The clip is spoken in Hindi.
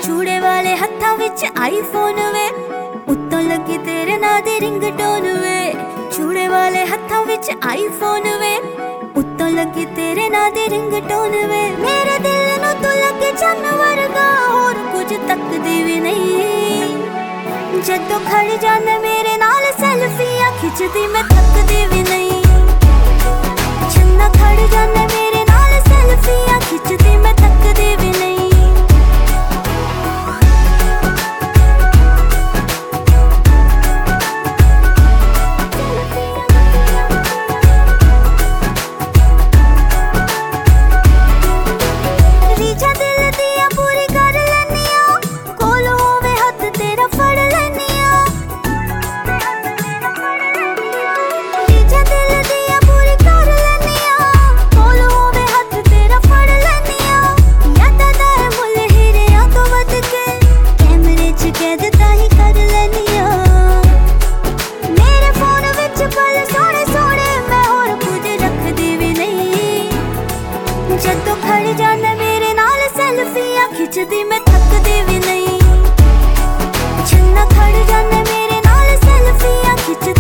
चूड़े वाले हत्थां विच आईफोन वे, उत्तों लगी तेरे नां दी रिंगटोन वे। चूड़े वाले हत्थां विच आईफोन वे, उत्तों लगी तेरे नां दी रिंगटोन वे। मेरे दिल नूं तू लगे चन्न वर्गा, होर कुछ तकदी भी नहीं। जदों खड़ जाने मेरे नाल सेल्फियां खिचदी मैं थकदी भी नहीं। चन्ना खड़ जाने मेरे नाल सेल्फियां खिचदी मैं थकदी भी नहीं। जदों खड़ जाने मेरे नाल सेल्फियां खिचदी मैं थकदी भी नहीं। छन्ना खड़ जाने मेरे नाल सेल्फियां खिचदी